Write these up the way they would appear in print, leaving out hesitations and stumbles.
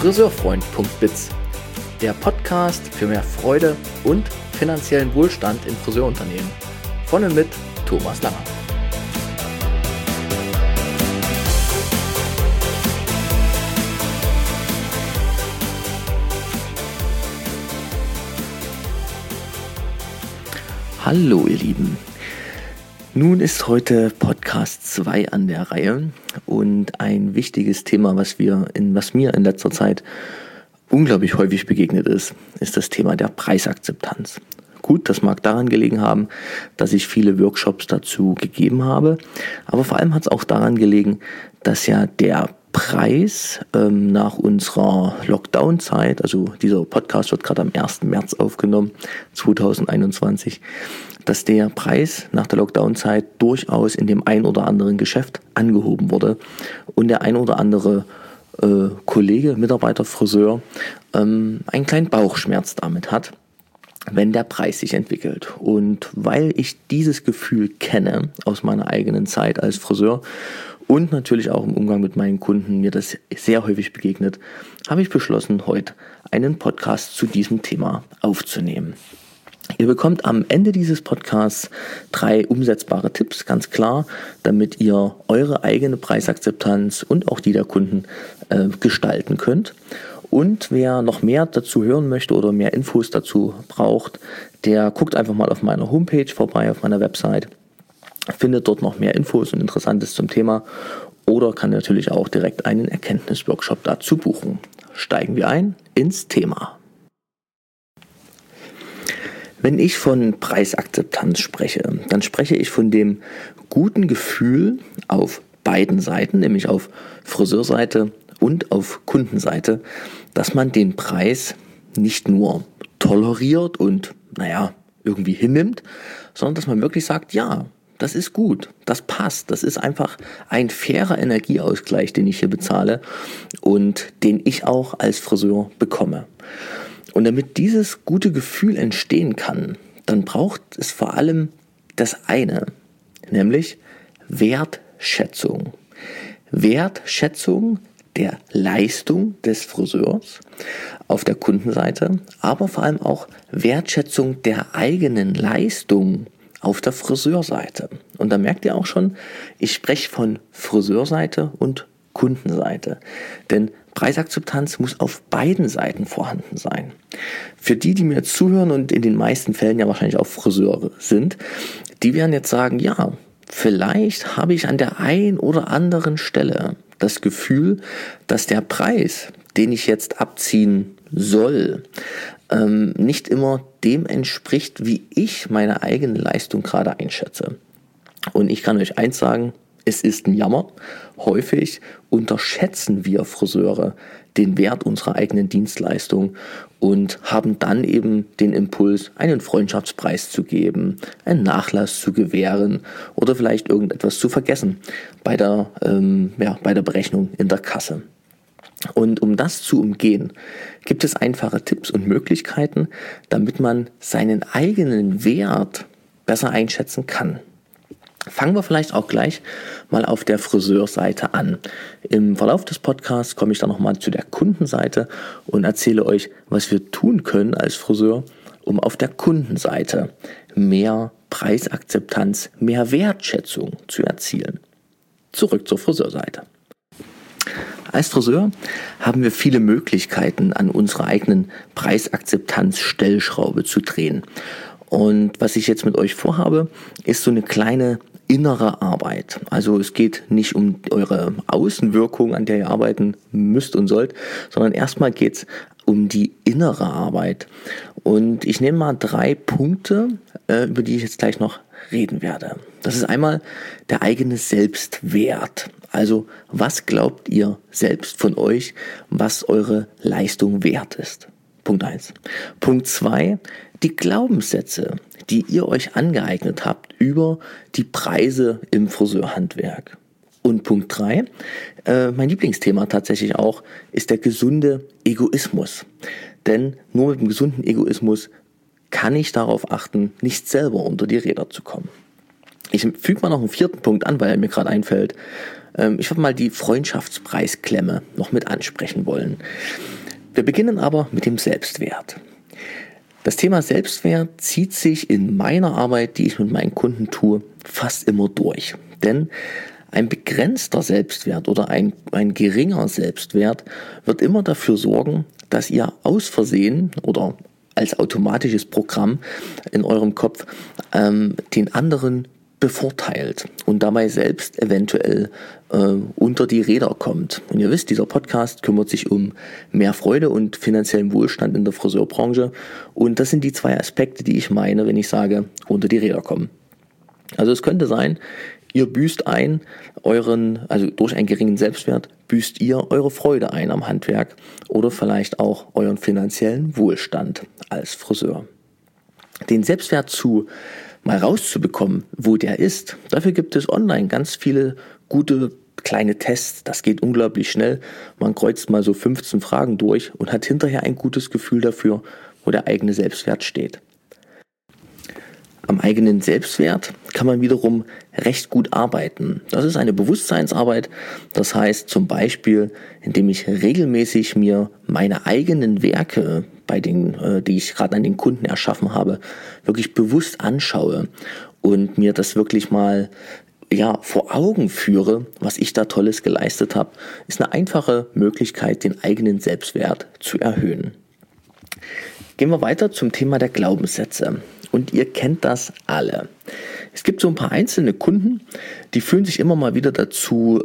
Friseurfreund.biz, der Podcast für mehr Freude und finanziellen Wohlstand in Friseurunternehmen. Von und mit Thomas Langer. Hallo ihr Lieben. Nun ist heute Podcast 2 an der Reihe und ein wichtiges Thema, was mir in letzter Zeit unglaublich häufig begegnet ist das Thema der Preisakzeptanz. Gut, das mag daran gelegen haben, dass ich viele Workshops dazu gegeben habe, aber vor allem hat es auch daran gelegen, dass ja der Preis nach unserer Lockdown-Zeit, also dieser Podcast wird gerade am 1. März aufgenommen, 2021, dass der Preis nach der Lockdown-Zeit durchaus in dem ein oder anderen Geschäft angehoben wurde und der ein oder andere Kollege, Mitarbeiter, Friseur einen kleinen Bauchschmerz damit hat, wenn der Preis sich entwickelt. Und weil ich dieses Gefühl kenne aus meiner eigenen Zeit als Friseur und natürlich auch im Umgang mit meinen Kunden, mir das sehr häufig begegnet, habe ich beschlossen, heute einen Podcast zu diesem Thema aufzunehmen. Ihr bekommt am Ende dieses Podcasts 3 umsetzbare Tipps, ganz klar, damit ihr eure eigene Preisakzeptanz und auch die der Kunden gestalten könnt. Und wer noch mehr dazu hören möchte oder mehr Infos dazu braucht, der guckt einfach mal auf meiner Homepage vorbei, auf meiner Website, findet dort noch mehr Infos und Interessantes zum Thema oder kann natürlich auch direkt einen Erkenntnisworkshop dazu buchen. Steigen wir ein ins Thema. Wenn ich von Preisakzeptanz spreche, dann spreche ich von dem guten Gefühl auf beiden Seiten, nämlich auf Friseurseite und auf Kundenseite, dass man den Preis nicht nur toleriert und, irgendwie hinnimmt, sondern dass man wirklich sagt, ja, das ist gut, das passt, das ist einfach ein fairer Energieausgleich, den ich hier bezahle und den ich auch als Friseur bekomme. Und damit dieses gute Gefühl entstehen kann, dann braucht es vor allem das eine, nämlich Wertschätzung. Wertschätzung der Leistung des Friseurs auf der Kundenseite, aber vor allem auch Wertschätzung der eigenen Leistung auf der Friseurseite. Und da merkt ihr auch schon, ich spreche von Friseurseite und Kundenseite. Denn Preisakzeptanz muss auf beiden Seiten vorhanden sein. Für die mir jetzt zuhören und in den meisten Fällen ja wahrscheinlich auch Friseure sind, die werden jetzt sagen, ja, vielleicht habe ich an der einen oder anderen Stelle das Gefühl, dass der Preis, den ich jetzt abziehen soll, nicht immer dem entspricht, wie ich meine eigene Leistung gerade einschätze. Und ich kann euch eins sagen, es ist ein Jammer. Häufig unterschätzen wir Friseure den Wert unserer eigenen Dienstleistung und haben dann eben den Impuls, einen Freundschaftspreis zu geben, einen Nachlass zu gewähren oder vielleicht irgendetwas zu vergessen bei der Berechnung in der Kasse. Und um das zu umgehen, gibt es einfache Tipps und Möglichkeiten, damit man seinen eigenen Wert besser einschätzen kann. Fangen wir vielleicht auch gleich mal auf der Friseurseite an. Im Verlauf des Podcasts komme ich dann nochmal zu der Kundenseite und erzähle euch, was wir tun können als Friseur, um auf der Kundenseite mehr Preisakzeptanz, mehr Wertschätzung zu erzielen. Zurück zur Friseurseite. Als Friseur haben wir viele Möglichkeiten, an unserer eigenen Preisakzeptanz-Stellschraube zu drehen. Und was ich jetzt mit euch vorhabe, ist so eine kleine innere Arbeit. Also es geht nicht um eure Außenwirkung, an der ihr arbeiten müsst und sollt, sondern erstmal geht es um die innere Arbeit. Und ich nehme mal 3 Punkte, über die ich jetzt gleich noch reden werde. Das ist einmal der eigene Selbstwert. Also was glaubt ihr selbst von euch, was eure Leistung wert ist? Punkt 1. Punkt 2, die Glaubenssätze, die ihr euch angeeignet habt über die Preise im Friseurhandwerk. Und Punkt 3, mein Lieblingsthema tatsächlich auch, ist der gesunde Egoismus. Denn nur mit dem gesunden Egoismus kann ich darauf achten, nicht selber unter die Räder zu kommen. Ich füge mal noch einen vierten Punkt an, weil er mir gerade einfällt. Ich würde mal die Freundschaftspreisklemme noch mit ansprechen wollen. Wir beginnen aber mit dem Selbstwert. Das Thema Selbstwert zieht sich in meiner Arbeit, die ich mit meinen Kunden tue, fast immer durch. Denn ein begrenzter Selbstwert oder ein geringer Selbstwert wird immer dafür sorgen, dass ihr aus Versehen oder als automatisches Programm in eurem Kopf den anderen bevorteilt und dabei selbst eventuell unter die Räder kommt. Und ihr wisst, dieser Podcast kümmert sich um mehr Freude und finanziellen Wohlstand in der Friseurbranche. Und das sind die zwei Aspekte, die ich meine, wenn ich sage, unter die Räder kommen. Also es könnte sein, ihr büßt also durch einen geringen Selbstwert büßt ihr eure Freude ein am Handwerk oder vielleicht auch euren finanziellen Wohlstand als Friseur. Den Selbstwert mal rauszubekommen, wo der ist. Dafür gibt es online ganz viele gute kleine Tests. Das geht unglaublich schnell. Man kreuzt mal so 15 Fragen durch und hat hinterher ein gutes Gefühl dafür, wo der eigene Selbstwert steht. Am eigenen Selbstwert kann man wiederum recht gut arbeiten. Das ist eine Bewusstseinsarbeit. Das heißt zum Beispiel, indem ich regelmäßig mir meine eigenen Werke, die ich gerade an den Kunden erschaffen habe, wirklich bewusst anschaue und mir das wirklich mal vor Augen führe, was ich da Tolles geleistet habe, ist eine einfache Möglichkeit, den eigenen Selbstwert zu erhöhen. Gehen wir weiter zum Thema der Glaubenssätze. Und ihr kennt das alle. Es gibt so ein paar einzelne Kunden, die fühlen sich immer mal wieder dazu,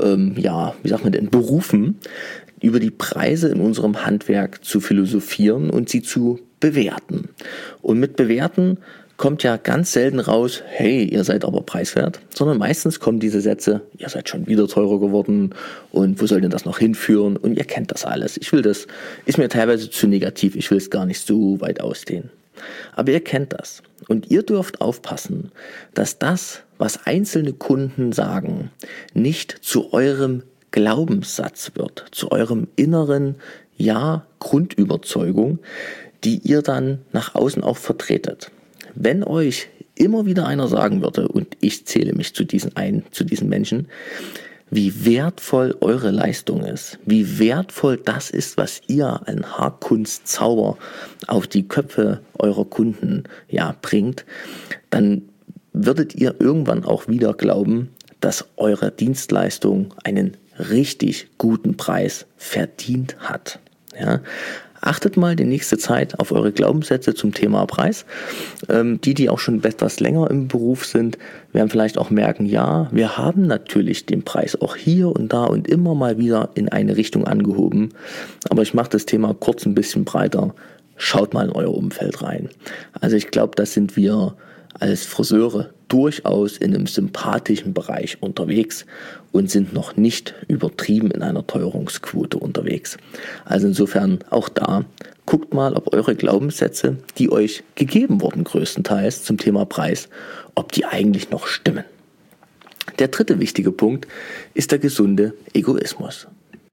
berufen, über die Preise in unserem Handwerk zu philosophieren und sie zu bewerten. Und mit bewerten kommt ja ganz selten raus, hey, ihr seid aber preiswert, sondern meistens kommen diese Sätze, ihr seid schon wieder teurer geworden und wo soll denn das noch hinführen? Und ihr kennt das alles. Ist mir teilweise zu negativ, ich will es gar nicht so weit ausdehnen. Aber ihr kennt das und ihr dürft aufpassen, dass das, was einzelne Kunden sagen, nicht zu eurem Glaubenssatz wird, zu eurem inneren Grundüberzeugung, die ihr dann nach außen auch vertretet. Wenn euch immer wieder einer sagen würde, und ich zähle mich zu diesen Menschen, wie wertvoll eure Leistung ist, wie wertvoll das ist, was ihr an Haarkunstzauber auf die Köpfe eurer Kunden bringt, dann würdet ihr irgendwann auch wieder glauben, dass eure Dienstleistung einen richtig guten Preis verdient hat. Ja? Achtet mal die nächste Zeit auf eure Glaubenssätze zum Thema Preis. Die auch schon etwas länger im Beruf sind, werden vielleicht auch merken, wir haben natürlich den Preis auch hier und da und immer mal wieder in eine Richtung angehoben. Aber ich mache das Thema kurz ein bisschen breiter. Schaut mal in euer Umfeld rein. Also ich glaube, da sind wir als Friseure durchaus in einem sympathischen Bereich unterwegs und sind noch nicht übertrieben in einer Teuerungsquote unterwegs. Also insofern auch da, guckt mal, ob eure Glaubenssätze, die euch gegeben wurden größtenteils zum Thema Preis, ob die eigentlich noch stimmen. Der dritte wichtige Punkt ist der gesunde Egoismus.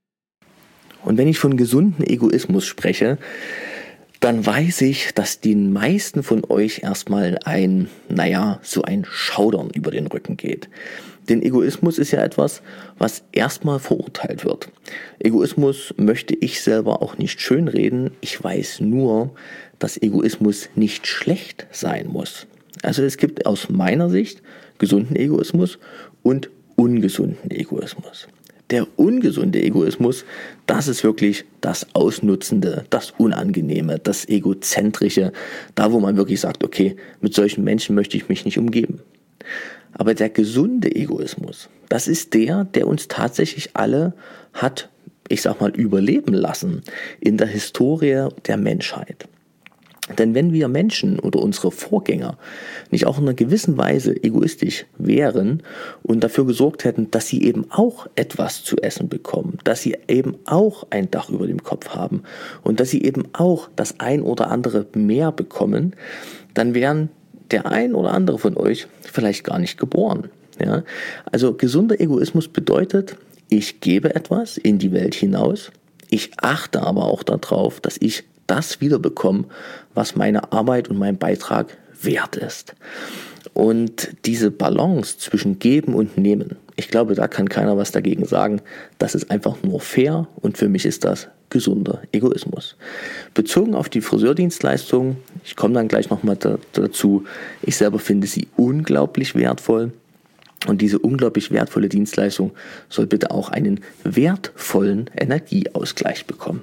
Und wenn ich von gesunden Egoismus spreche, dann weiß ich, dass den meisten von euch erstmal ein Schaudern über den Rücken geht. Denn Egoismus ist ja etwas, was erstmal verurteilt wird. Egoismus möchte ich selber auch nicht schönreden. Ich weiß nur, dass Egoismus nicht schlecht sein muss. Also es gibt aus meiner Sicht gesunden Egoismus und ungesunden Egoismus. Der ungesunde Egoismus, das ist wirklich das Ausnutzende, das Unangenehme, das Egozentrische, da wo man wirklich sagt, okay, mit solchen Menschen möchte ich mich nicht umgeben. Aber der gesunde Egoismus, das ist der uns tatsächlich alle hat, überleben lassen in der Historie der Menschheit. Denn wenn wir Menschen oder unsere Vorgänger nicht auch in einer gewissen Weise egoistisch wären und dafür gesorgt hätten, dass sie eben auch etwas zu essen bekommen, dass sie eben auch ein Dach über dem Kopf haben und dass sie eben auch das ein oder andere mehr bekommen, dann wären der ein oder andere von euch vielleicht gar nicht geboren. Ja? Also gesunder Egoismus bedeutet, ich gebe etwas in die Welt hinaus, ich achte aber auch darauf, dass ich das wiederbekomme, was meine Arbeit und mein Beitrag wert ist. Und diese Balance zwischen Geben und Nehmen, ich glaube, da kann keiner was dagegen sagen. Das ist einfach nur fair und für mich ist das gesunder Egoismus. Bezogen auf die Friseurdienstleistung, ich komme dann gleich nochmal dazu, ich selber finde sie unglaublich wertvoll. Und diese unglaublich wertvolle Dienstleistung soll bitte auch einen wertvollen Energieausgleich bekommen.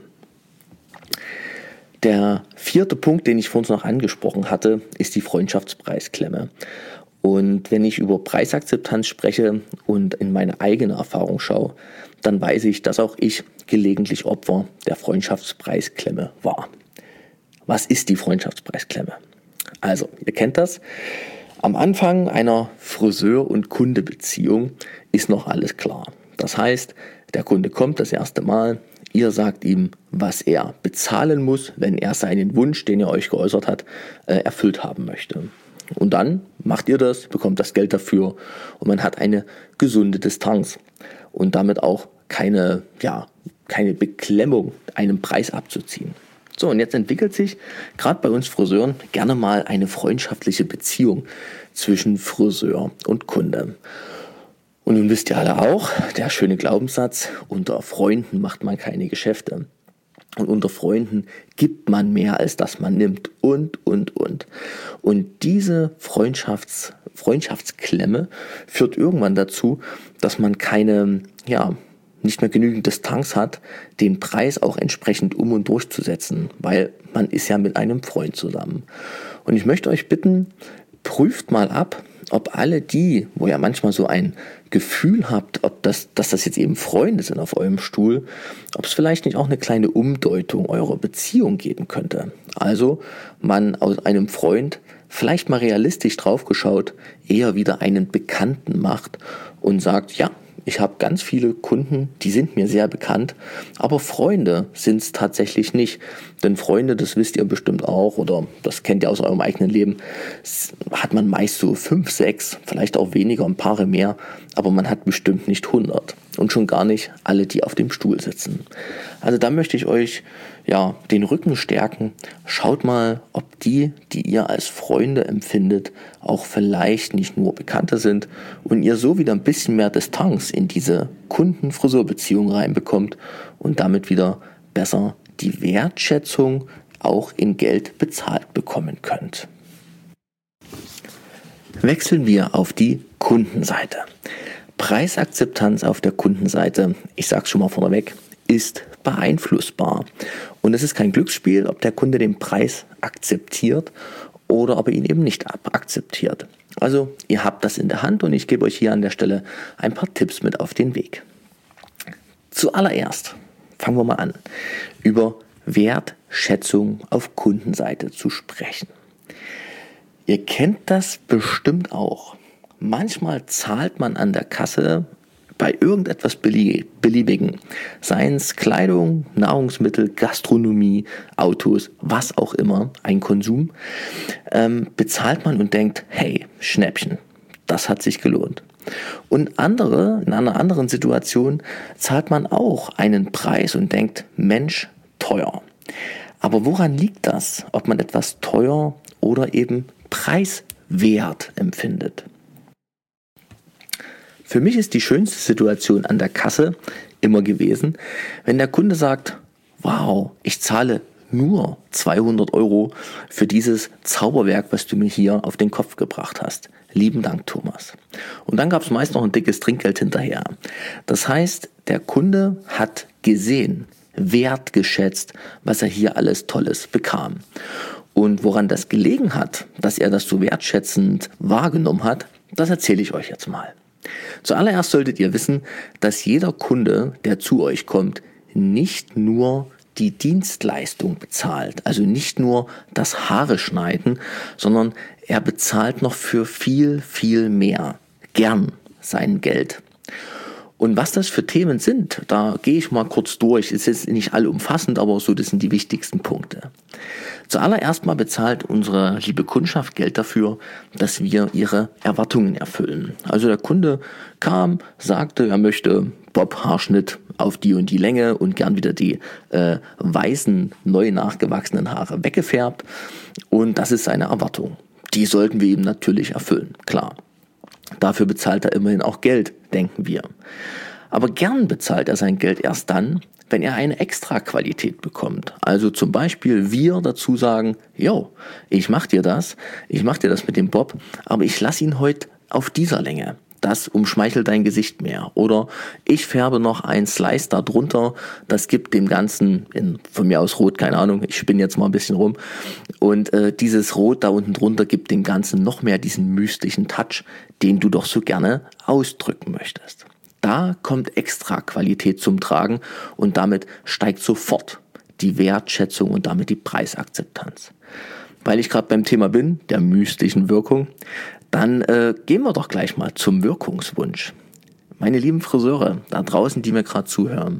Der vierte Punkt, den ich vorhin noch angesprochen hatte, ist die Freundschaftspreisklemme. Und wenn ich über Preisakzeptanz spreche und in meine eigene Erfahrung schaue, dann weiß ich, dass auch ich gelegentlich Opfer der Freundschaftspreisklemme war. Was ist die Freundschaftspreisklemme? Also, ihr kennt das. Am Anfang einer Friseur- und Kundebeziehung ist noch alles klar. Das heißt, der Kunde kommt das erste Mal, ihr sagt ihm, was er bezahlen muss, wenn er seinen Wunsch, den er euch geäußert hat, erfüllt haben möchte. Und dann macht ihr das, bekommt das Geld dafür und man hat eine gesunde Distanz und damit auch keine Beklemmung, einen Preis abzuziehen. So, und jetzt entwickelt sich gerade bei uns Friseuren gerne mal eine freundschaftliche Beziehung zwischen Friseur und Kunde. Und nun wisst ihr alle auch, der schöne Glaubenssatz, unter Freunden macht man keine Geschäfte. Und unter Freunden gibt man mehr, als dass man nimmt und. Und diese Freundschaftsklemme führt irgendwann dazu, dass man nicht mehr genügend Distanz hat, den Preis auch entsprechend um und durchzusetzen, weil man ist ja mit einem Freund zusammen. Und ich möchte euch bitten, prüft mal ab, ob alle die, wo ihr manchmal so ein Gefühl habt, dass das jetzt eben Freunde sind auf eurem Stuhl, ob es vielleicht nicht auch eine kleine Umdeutung eurer Beziehung geben könnte. Also man aus einem Freund vielleicht mal realistisch drauf geschaut, eher wieder einen Bekannten macht und sagt, ja, ich habe ganz viele Kunden, die sind mir sehr bekannt, aber Freunde sind es tatsächlich nicht. Denn Freunde, das wisst ihr bestimmt auch oder das kennt ihr aus eurem eigenen Leben, hat man meist so 5, 6, vielleicht auch weniger, ein paar mehr, aber man hat bestimmt nicht 100 und schon gar nicht alle, die auf dem Stuhl sitzen. Also da möchte ich euch den Rücken stärken. Schaut mal, ob die ihr als Freunde empfindet, auch vielleicht nicht nur Bekannte sind und ihr so wieder ein bisschen mehr Distanz in diese Kunden-Friseur-Beziehung reinbekommt und damit wieder besser die Wertschätzung auch in Geld bezahlt bekommen könnt. Wechseln wir auf die Kundenseite. Preisakzeptanz auf der Kundenseite, ich sage es schon mal vorneweg, ist beeinflussbar. Und es ist kein Glücksspiel, ob der Kunde den Preis akzeptiert oder ob er ihn eben nicht akzeptiert. Also ihr habt das in der Hand und ich gebe euch hier an der Stelle ein paar Tipps mit auf den Weg. Zuallererst fangen wir mal an, über Wertschätzung auf Kundenseite zu sprechen. Ihr kennt das bestimmt auch. Manchmal zahlt man an der Kasse bei irgendetwas Beliebigen, seien es Kleidung, Nahrungsmittel, Gastronomie, Autos, was auch immer, ein Konsum, bezahlt man und denkt, hey, Schnäppchen, das hat sich gelohnt. Und in einer anderen Situation zahlt man auch einen Preis und denkt, Mensch, teuer. Aber woran liegt das, ob man etwas teuer oder eben preiswert empfindet? Für mich ist die schönste Situation an der Kasse immer gewesen, wenn der Kunde sagt, wow, ich zahle nur 200 € für dieses Zauberwerk, was du mir hier auf den Kopf gebracht hast. Lieben Dank, Thomas. Und dann gab es meist noch ein dickes Trinkgeld hinterher. Das heißt, der Kunde hat gesehen, wertgeschätzt, was er hier alles Tolles bekam. Und woran das gelegen hat, dass er das so wertschätzend wahrgenommen hat, das erzähle ich euch jetzt mal. Zuallererst solltet ihr wissen, dass jeder Kunde, der zu euch kommt, nicht nur die Dienstleistung bezahlt, also nicht nur das Haare schneiden, sondern er bezahlt noch für viel, viel mehr, gern sein Geld. Und was das für Themen sind, da gehe ich mal kurz durch. Es ist nicht allumfassend, aber so, das sind die wichtigsten Punkte. Zuallererst mal bezahlt unsere liebe Kundschaft Geld dafür, dass wir ihre Erwartungen erfüllen. Also der Kunde kam, sagte, er möchte Bob-Haarschnitt auf die und die Länge und gern wieder die weißen, neu nachgewachsenen Haare weggefärbt. Und das ist seine Erwartung. die sollten wir ihm natürlich erfüllen, klar. Dafür bezahlt er immerhin auch Geld, denken wir. Aber gern bezahlt er sein Geld erst dann, wenn er eine Extraqualität bekommt. Also zum Beispiel wir dazu sagen, yo, ich mach dir das mit dem Bob, aber ich lass ihn heute auf dieser Länge. Das umschmeichelt dein Gesicht mehr. Oder ich färbe noch ein Slice da drunter, das gibt dem Ganzen, von mir aus rot, keine Ahnung, ich spinne jetzt mal ein bisschen rum. Und dieses Rot da unten drunter gibt dem Ganzen noch mehr diesen mystischen Touch, den du doch so gerne ausdrücken möchtest. Da kommt extra Qualität zum Tragen und damit steigt sofort die Wertschätzung und damit die Preisakzeptanz. Weil ich gerade beim Thema bin, der mystischen Wirkung, dann gehen wir doch gleich mal zum Wirkungswunsch. Meine lieben Friseure da draußen, die mir gerade zuhören,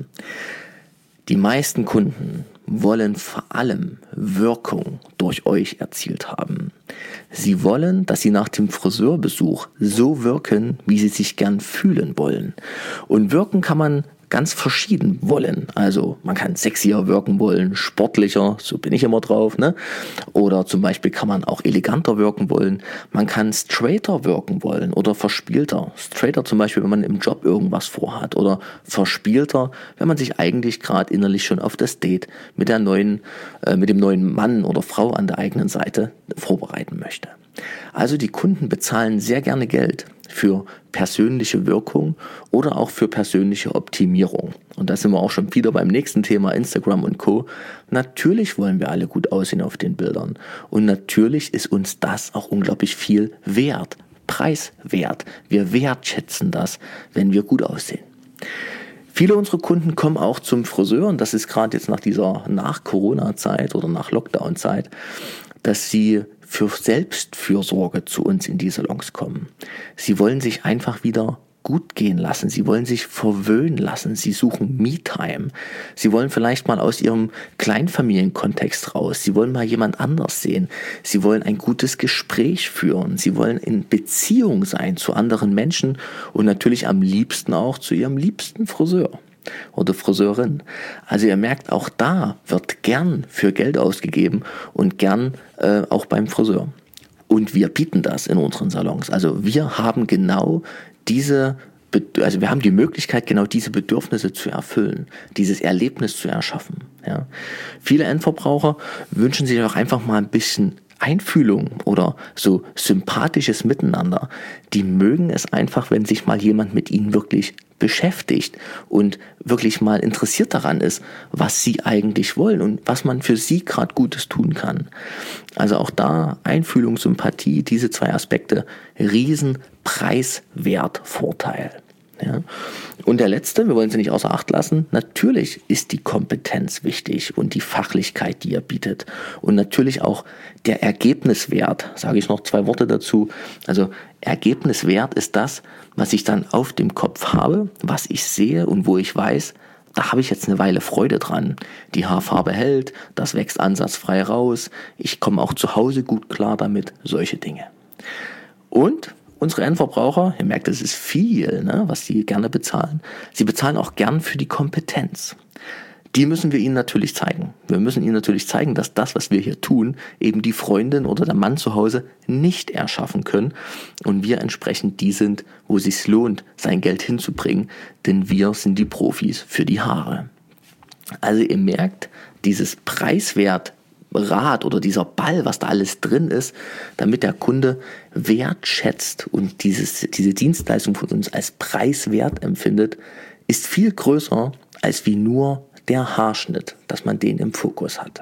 die meisten Kunden wollen vor allem Wirkung durch euch erzielt haben. Sie wollen, dass sie nach dem Friseurbesuch so wirken, wie sie sich gern fühlen wollen. Und wirken kann man ganz verschieden wollen. Also man kann sexier wirken wollen, sportlicher, so bin ich immer drauf, ne? Oder zum Beispiel kann man auch eleganter wirken wollen. Man kann straighter wirken wollen oder verspielter. Straighter zum Beispiel, wenn man im Job irgendwas vorhat. Oder verspielter, wenn man sich eigentlich gerade innerlich schon auf das Date mit dem neuen Mann oder Frau an der eigenen Seite vorbereiten möchte. Also die Kunden bezahlen sehr gerne Geld für persönliche Wirkung oder auch für persönliche Optimierung. Und da sind wir auch schon wieder beim nächsten Thema Instagram und Co. Natürlich wollen wir alle gut aussehen auf den Bildern. Und natürlich ist uns das auch unglaublich viel wert, preiswert. Wir wertschätzen das, wenn wir gut aussehen. Viele unserer Kunden kommen auch zum Friseur, und das ist gerade jetzt nach Corona-Zeit oder nach Lockdown-Zeit, dass sie für Selbstfürsorge zu uns in die Salons kommen. Sie wollen sich einfach wieder gut gehen lassen. Sie wollen sich verwöhnen lassen. Sie suchen Me-Time. Sie wollen vielleicht mal aus ihrem Kleinfamilienkontext raus. Sie wollen mal jemand anders sehen. Sie wollen ein gutes Gespräch führen. Sie wollen in Beziehung sein zu anderen Menschen und natürlich am liebsten auch zu ihrem liebsten Friseur oder Friseurin. Also ihr merkt, auch da wird gern für Geld ausgegeben und gern auch beim Friseur. Und wir bieten das in unseren Salons. Also wir haben wir haben die Möglichkeit, genau diese Bedürfnisse zu erfüllen, dieses Erlebnis zu erschaffen. Ja. Viele Endverbraucher wünschen sich auch einfach mal ein bisschen Einfühlung oder so sympathisches Miteinander. Die mögen es einfach, wenn sich mal jemand mit ihnen wirklich beschäftigt und wirklich mal interessiert daran ist, was sie eigentlich wollen und was man für sie gerade Gutes tun kann. Also auch da Einfühlung, Sympathie, diese zwei Aspekte, riesen Preiswertvorteil. Ja. Und der letzte, wir wollen sie nicht außer Acht lassen, natürlich ist die Kompetenz wichtig und die Fachlichkeit, die ihr bietet. Und natürlich auch der Ergebniswert, sage ich noch 2 Worte dazu. Also Ergebniswert ist das, was ich dann auf dem Kopf habe, was ich sehe und wo ich weiß, da habe ich jetzt eine Weile Freude dran. Die Haarfarbe hält, das wächst ansatzfrei raus, ich komme auch zu Hause gut klar damit, solche Dinge. Und unsere Endverbraucher, ihr merkt, es ist viel, ne, was sie gerne bezahlen. Sie bezahlen auch gern für die Kompetenz. Die müssen wir ihnen natürlich zeigen. Wir müssen ihnen natürlich zeigen, dass das, was wir hier tun, eben die Freundin oder der Mann zu Hause nicht erschaffen können und wir entsprechend die sind, wo es sich lohnt, sein Geld hinzubringen, denn wir sind die Profis für die Haare. Also ihr merkt, dieses Preiswert Rad oder dieser Ball, was da alles drin ist, damit der Kunde wertschätzt und diese Dienstleistung von uns als preiswert empfindet, ist viel größer als wie nur der Haarschnitt, dass man den im Fokus hat.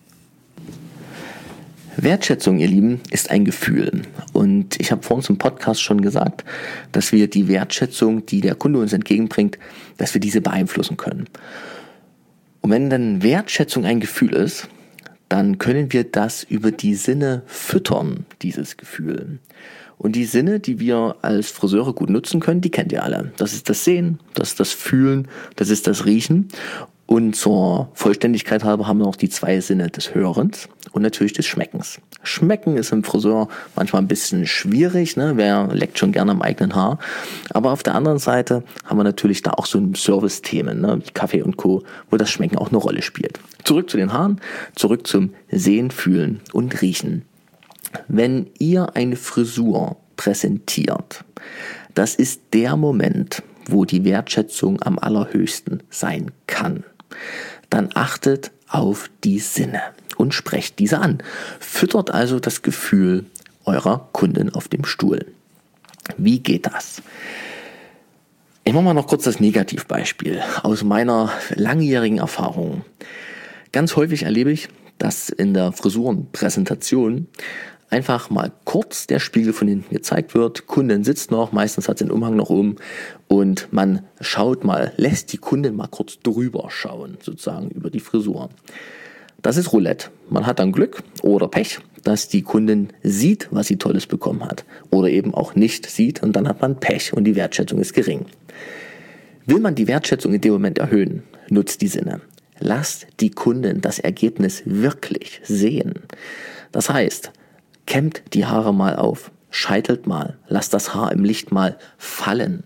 Wertschätzung, ihr Lieben, ist ein Gefühl. Und ich habe vor uns im Podcast schon gesagt, dass wir die Wertschätzung, die der Kunde uns entgegenbringt, dass wir diese beeinflussen können. Und wenn dann Wertschätzung ein Gefühl ist, dann können wir das über die Sinne füttern, dieses Gefühl. Und die Sinne, die wir als Friseure gut nutzen können, die kennt ihr alle. Das ist das Sehen, das ist das Fühlen, das ist das Riechen. Und zur Vollständigkeit halber haben wir noch die 2 Sinne des Hörens und natürlich des Schmeckens. Schmecken ist im Friseur manchmal ein bisschen schwierig, ne? Wer leckt schon gerne am eigenen Haar. Aber auf der anderen Seite haben wir natürlich da auch so Service-Themen, ne? Wie Kaffee und Co., wo das Schmecken auch eine Rolle spielt. Zurück zu den Haaren, zurück zum Sehen, Fühlen und Riechen. Wenn ihr eine Frisur präsentiert, das ist der Moment, wo die Wertschätzung am allerhöchsten sein kann. Dann achtet auf die Sinne und sprecht diese an. Füttert also das Gefühl eurer Kunden auf dem Stuhl. Wie geht das? Ich mache mal noch kurz das Negativbeispiel aus meiner langjährigen Erfahrung. Ganz häufig erlebe ich, dass in der Frisurenpräsentation einfach mal kurz der Spiegel von hinten gezeigt wird. Kundin sitzt noch, meistens hat sie den Umhang noch um und man schaut mal, lässt die Kundin mal kurz drüber schauen, sozusagen über die Frisur. Das ist Roulette. Man hat dann Glück oder Pech, dass die Kundin sieht, was sie Tolles bekommen hat oder eben auch nicht sieht und dann hat man Pech und die Wertschätzung ist gering. Will man die Wertschätzung in dem Moment erhöhen, nutzt die Sinne. Lasst die Kundin das Ergebnis wirklich sehen. Das heißt, kämmt die Haare mal auf, scheitelt mal, lasst das Haar im Licht mal fallen,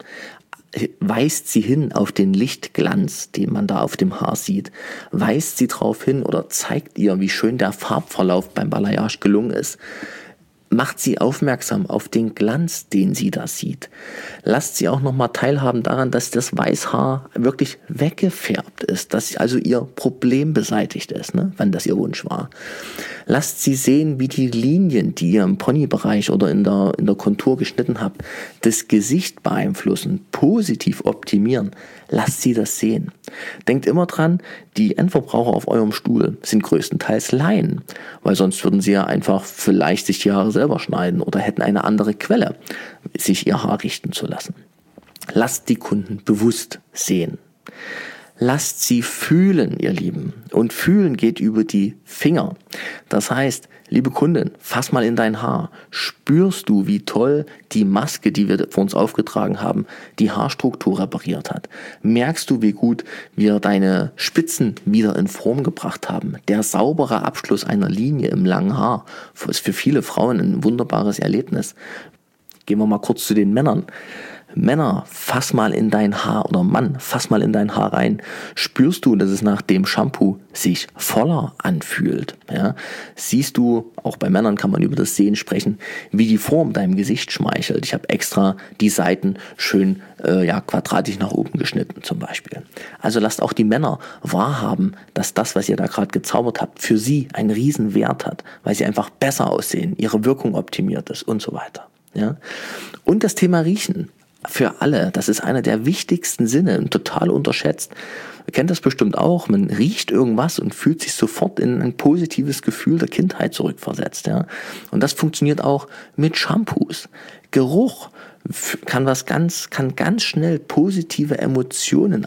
weist sie hin auf den Lichtglanz, den man da auf dem Haar sieht, weist sie drauf hin oder zeigt ihr, wie schön der Farbverlauf beim Balayage gelungen ist. Macht sie aufmerksam auf den Glanz, den sie da sieht. Lasst sie auch nochmal teilhaben daran, dass das Weißhaar wirklich weggefärbt ist, dass also ihr Problem beseitigt ist, wenn das ihr Wunsch war. Lasst sie sehen, wie die Linien, die ihr im Ponybereich oder in der Kontur geschnitten habt, das Gesicht beeinflussen, positiv optimieren. Lasst sie das sehen. Denkt immer dran, die Endverbraucher auf eurem Stuhl sind größtenteils Laien, weil sonst würden sie ja einfach vielleicht sich die Haare selber schneiden oder hätten eine andere Quelle, sich ihr Haar richten zu lassen. Lasst die Kunden bewusst sehen. Lasst sie fühlen, ihr Lieben. Und fühlen geht über die Finger. Das heißt, liebe Kundin, fass mal in dein Haar. Spürst du, wie toll die Maske, die wir vor uns aufgetragen haben, die Haarstruktur repariert hat? Merkst du, wie gut wir deine Spitzen wieder in Form gebracht haben? Der saubere Abschluss einer Linie im langen Haar ist für viele Frauen ein wunderbares Erlebnis. Gehen wir mal kurz zu den Männern. Männer, fass mal in dein Haar oder Mann, fass mal in dein Haar rein. Spürst du, dass es nach dem Shampoo sich voller anfühlt? Ja? Siehst du, auch bei Männern kann man über das Sehen sprechen, wie die Form deinem Gesicht schmeichelt. Ich habe extra die Seiten schön quadratisch nach oben geschnitten zum Beispiel. Also lasst auch die Männer wahrhaben, dass das, was ihr da gerade gezaubert habt, für sie einen riesen Wert hat, weil sie einfach besser aussehen, ihre Wirkung optimiert ist und so weiter. Ja? Und das Thema Riechen. Für alle, das ist einer der wichtigsten Sinne und total unterschätzt. Ihr kennt das bestimmt auch, man riecht irgendwas und fühlt sich sofort in ein positives Gefühl der Kindheit zurückversetzt. Ja? Und das funktioniert auch mit Shampoos. Geruch kann ganz schnell positive Emotionen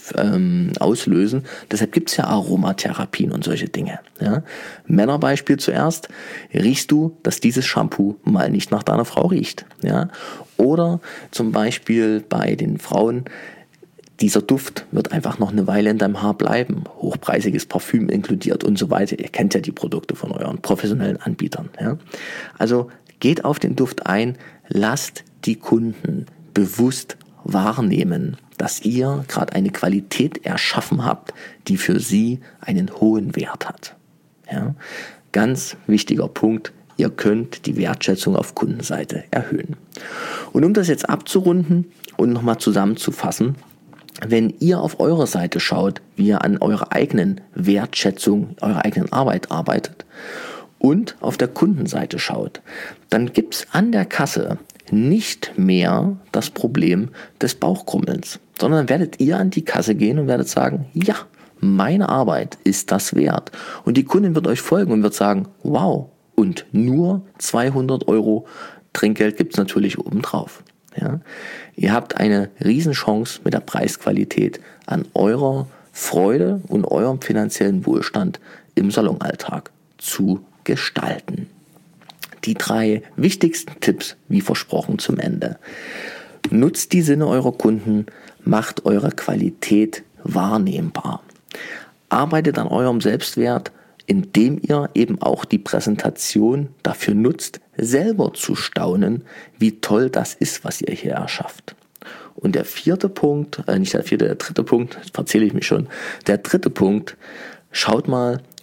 auslösen. Deshalb gibt es ja Aromatherapien und solche Dinge. Ja? Männerbeispiel zuerst. Riechst du, dass dieses Shampoo mal nicht nach deiner Frau riecht? Ja? Oder zum Beispiel bei den Frauen, dieser Duft wird einfach noch eine Weile in deinem Haar bleiben. Hochpreisiges Parfüm inkludiert und so weiter. Ihr kennt ja die Produkte von euren professionellen Anbietern. Ja? Also geht auf den Duft ein, lasst die Kunden bewusst wahrnehmen, dass ihr gerade eine Qualität erschaffen habt, die für sie einen hohen Wert hat. Ja? Ganz wichtiger Punkt, ihr könnt die Wertschätzung auf Kundenseite erhöhen. Und um das jetzt abzurunden und nochmal zusammenzufassen, wenn ihr auf eure Seite schaut, wie ihr an eurer eigenen Wertschätzung, eurer eigenen Arbeit arbeitet und auf der Kundenseite schaut, dann gibt es an der Kasse nicht mehr das Problem des Bauchkrummelns, sondern werdet ihr an die Kasse gehen und werdet sagen, ja, meine Arbeit ist das wert. Und die Kundin wird euch folgen und wird sagen, wow, und nur 200 € Trinkgeld gibt es natürlich obendrauf. Ja? Ihr habt eine Riesenchance mit der Preisqualität an eurer Freude und eurem finanziellen Wohlstand im Salonalltag zu gestalten. Die 3 wichtigsten Tipps, wie versprochen, zum Ende. Nutzt die Sinne eurer Kunden, macht eure Qualität wahrnehmbar. Arbeitet an eurem Selbstwert, indem ihr eben auch die Präsentation dafür nutzt, selber zu staunen, wie toll das ist, was ihr hier erschafft. Und der dritte Punkt, schaut mal,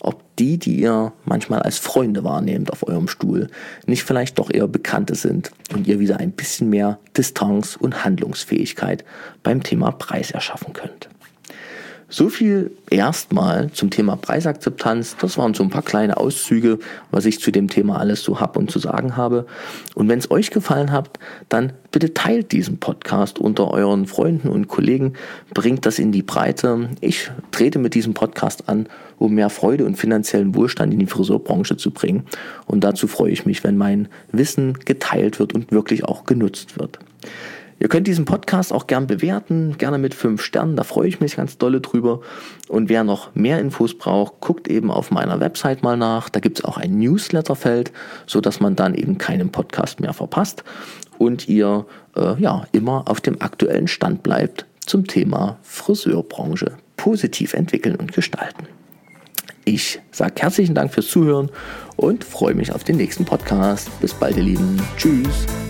ob die ihr manchmal als Freunde wahrnehmt auf eurem Stuhl, nicht vielleicht doch eher Bekannte sind und ihr wieder ein bisschen mehr Distanz und Handlungsfähigkeit beim Thema Preis erschaffen könnt. So viel erstmal zum Thema Preisakzeptanz. Das waren so ein paar kleine Auszüge, was ich zu dem Thema alles so habe und zu sagen habe. Und wenn es euch gefallen hat, dann bitte teilt diesen Podcast unter euren Freunden und Kollegen. Bringt das in die Breite. Ich trete mit diesem Podcast an, um mehr Freude und finanziellen Wohlstand in die Friseurbranche zu bringen. Und dazu freue ich mich, wenn mein Wissen geteilt wird und wirklich auch genutzt wird. Ihr könnt diesen Podcast auch gern bewerten, gerne mit 5 Sternen, da freue ich mich ganz dolle drüber. Und wer noch mehr Infos braucht, guckt eben auf meiner Website mal nach. Da gibt es auch ein Newsletterfeld, sodass man dann eben keinen Podcast mehr verpasst und ihr immer auf dem aktuellen Stand bleibt zum Thema Friseurbranche positiv entwickeln und gestalten. Ich sage herzlichen Dank fürs Zuhören und freue mich auf den nächsten Podcast. Bis bald, ihr Lieben. Tschüss.